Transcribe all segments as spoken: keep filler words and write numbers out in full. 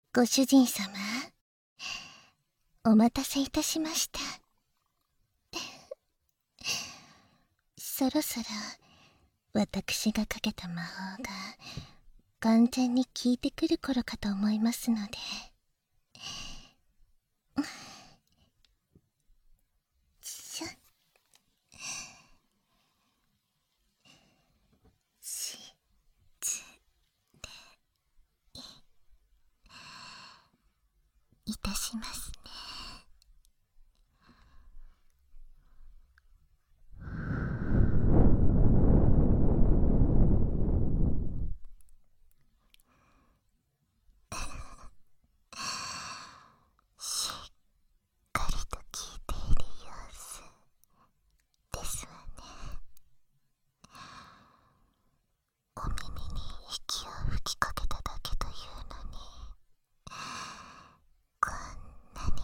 ご主人様、お待たせいたしました。そろそろ私がかけた魔法が完全に効いてくる頃かと思いますので。しょしつれいいたしますね。しっかりと聞いている様子ですわね。お耳に息を吹きかけただけというのに、こんなに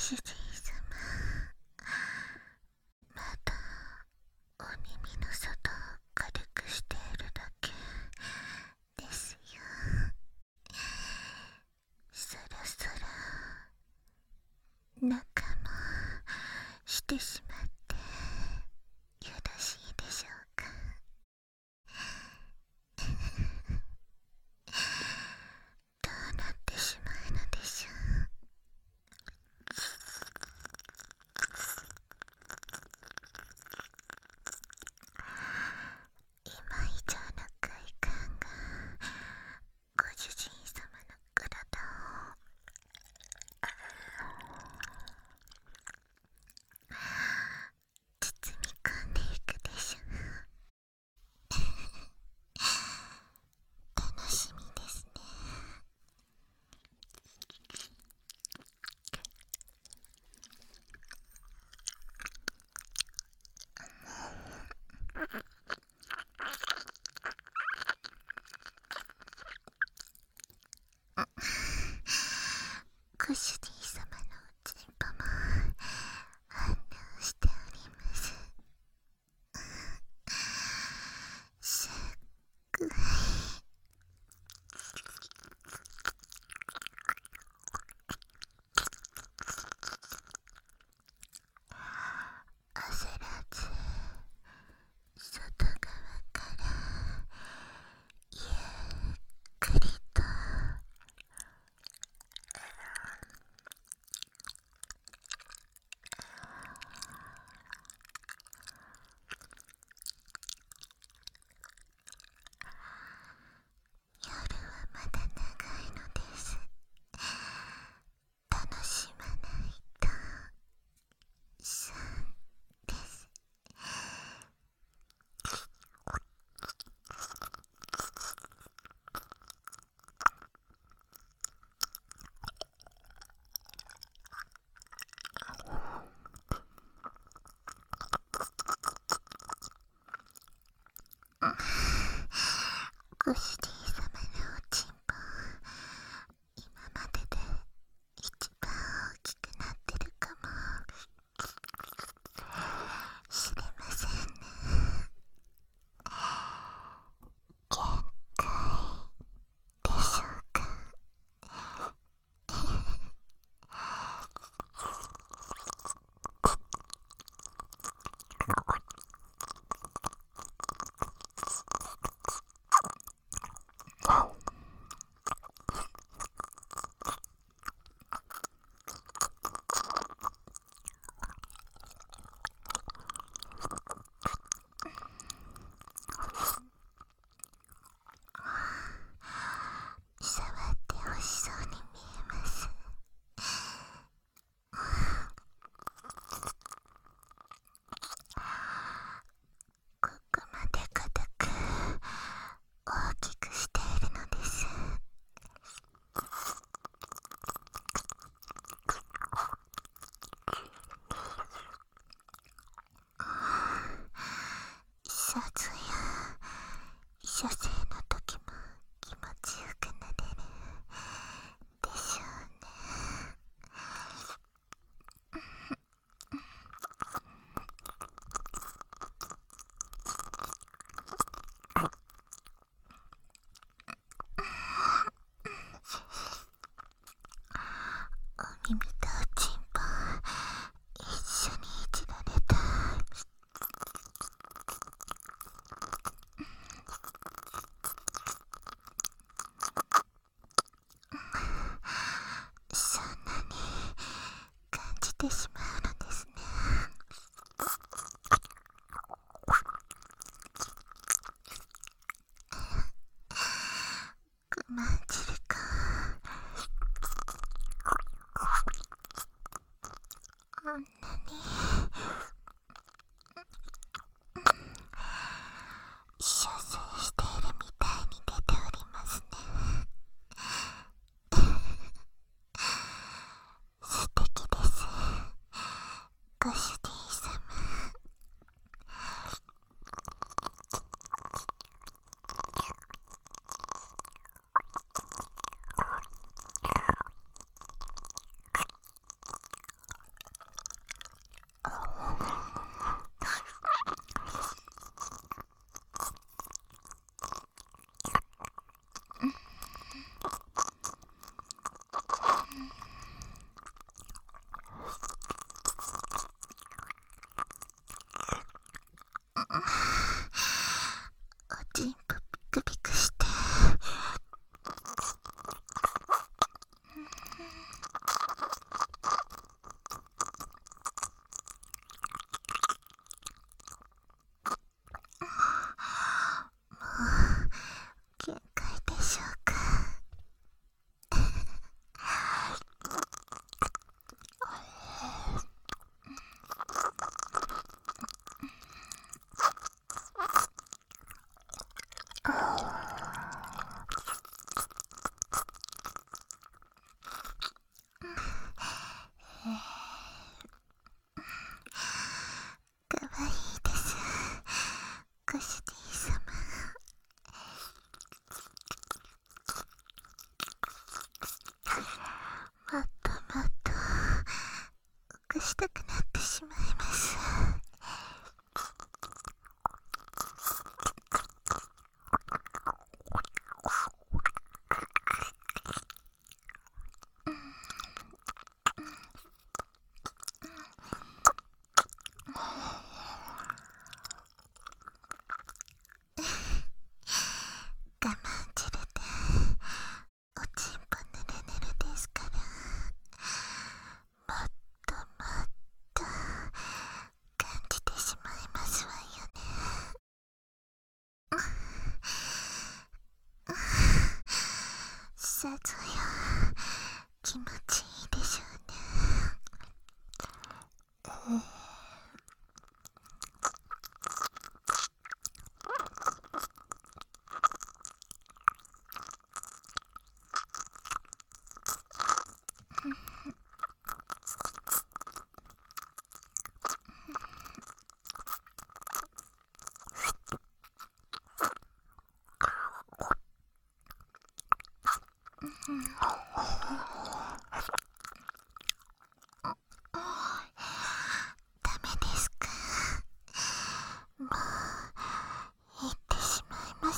主人様、まだお耳の外を軽くしているだけですよ。そろそろ中もしてしまってよろしいでしょうか。どうなってしまうのでしょう。今以上の快感がご主人様の体を包み込んでいくでしょう。楽しみですね。ご主人様のおちんぽも反応しております。すっごい焦らず外側からゆっくりと夜はまだ長いのです。楽しまないと損です。ご主人様のおちんぽ、今までで一番大きくなってるかもしれませんね。限界でしょうか。触ってほしそうに見えます。ここまで固く大きくしているのです。さぞや射精の時も気持ちよくなれるでしょうね。お耳とおちんぽ一緒にいじられたい。そんなに感じてしまうのですね。ごまんじるか。あんなに射精しているみたいに出ておりますね。素敵です、ご主人様。 気持ちいいでしょうね。ダメですか？もう行ってしまいます。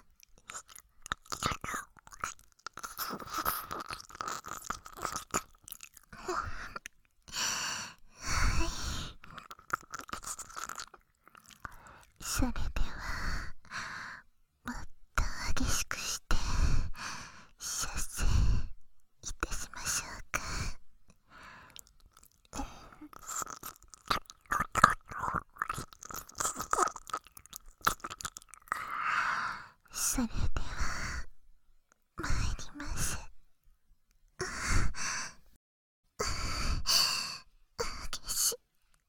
それではもっと激しくして射精いたしましょうか。それでは参ります。激しい。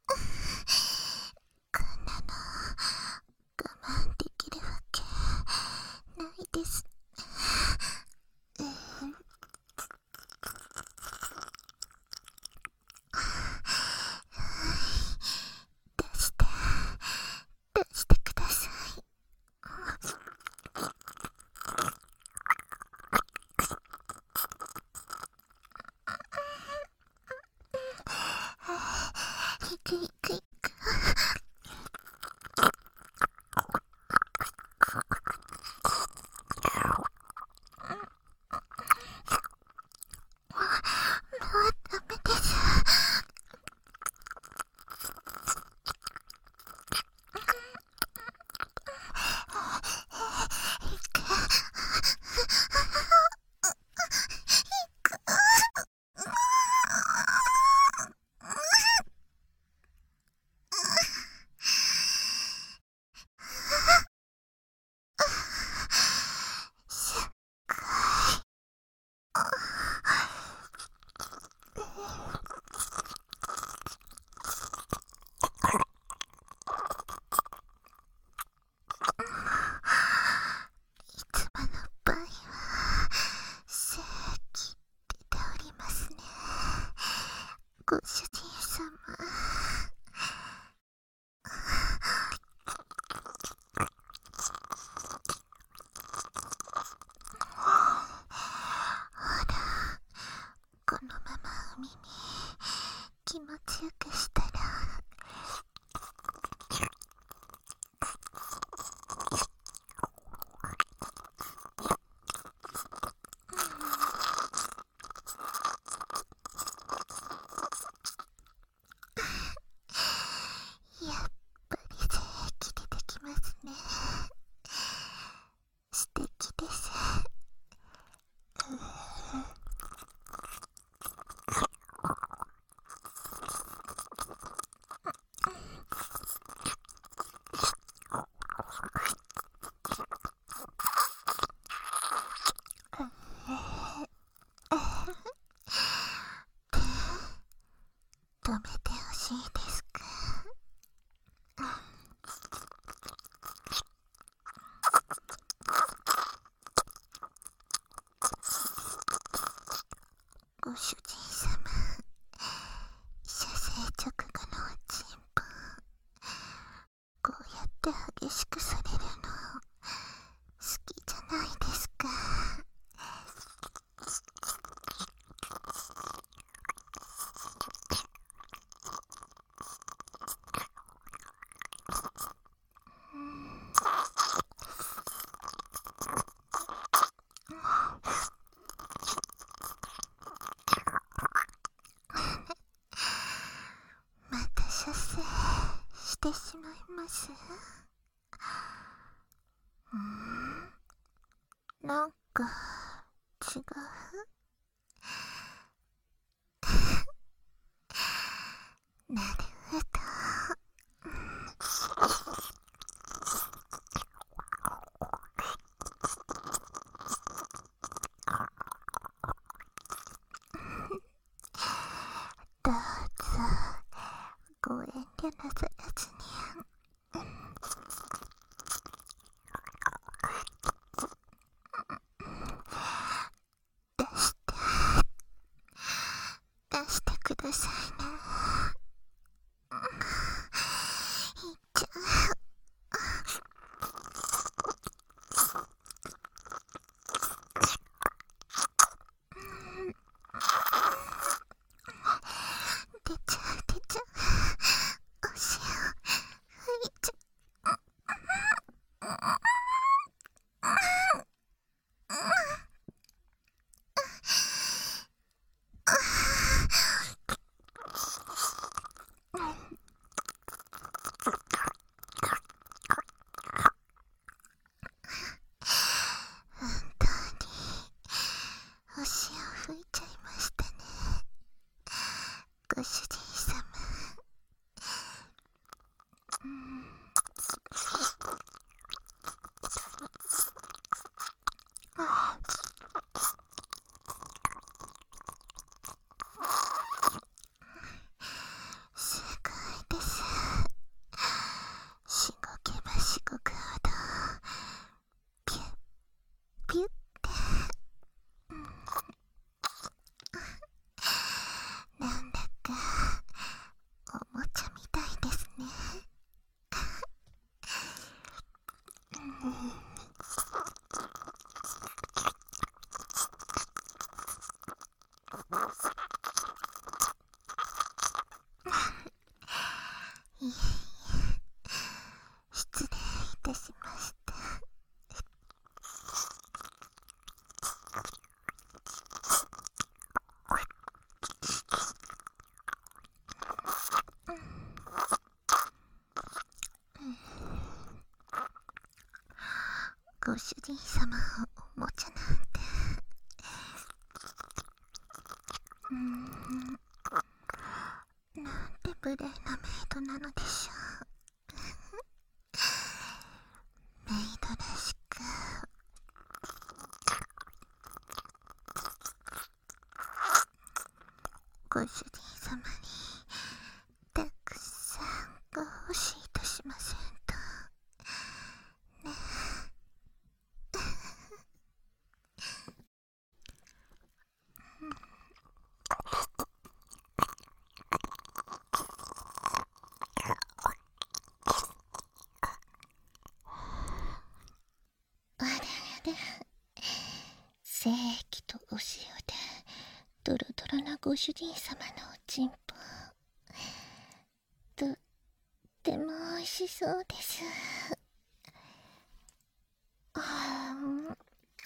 こんなの我慢できるわけないです。えー出して出してください。いくいくいく。もうダメです。いつもの場合は正気出ておりますね。ご主人様。ほら、このまま海に気持ちよくしたらやっぱり正気出てきますね。素敵です。止めてほしいですか？ご主人様、射精直後のおちんぽこうやって激しくされるの好きじゃないですか？また射精してしまいます。うーん、なんか違う。なるほど。 なさらずに。出して出してくださいね。いっちゃう。出ちゃう出ちゃう。おしよ吹いちゃう。本当におしを吹いちゃいましたね、ご主人様。うん、あすごいです。しごけばしごくほどピュッピュッって、うん、なんだかおもちゃみたいですね。うん、いえいえ、失礼いたしました。ご主人様おもちゃなんて、うーん、なんて無礼なメイドなのでしょう。メイドらしくご主人様にたくさんご奉仕いたしませんとね。あれあれ、精液とお塩でドロドロなご主人様のおちんぽ、とってもおいしそうです。あー、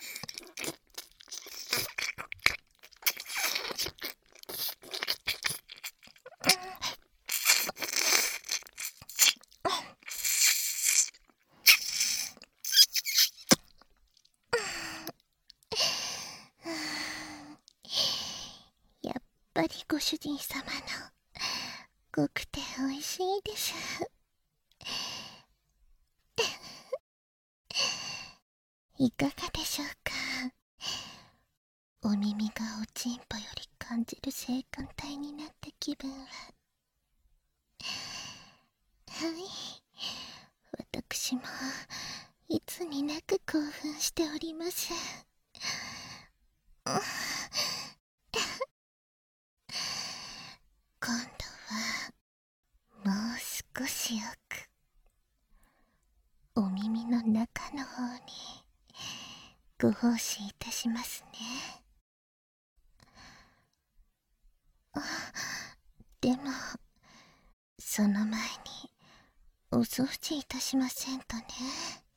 やっぱりご主人様の濃くておいしいです。いかがでしょうか。お耳がおちんぽより感じる性感帯になった気分は。はい、私もいつになく興奮しております。今度はもう少し奥、お耳の中の方にご奉仕いたしますね。あ、でもその前にお掃除いたしませんとね。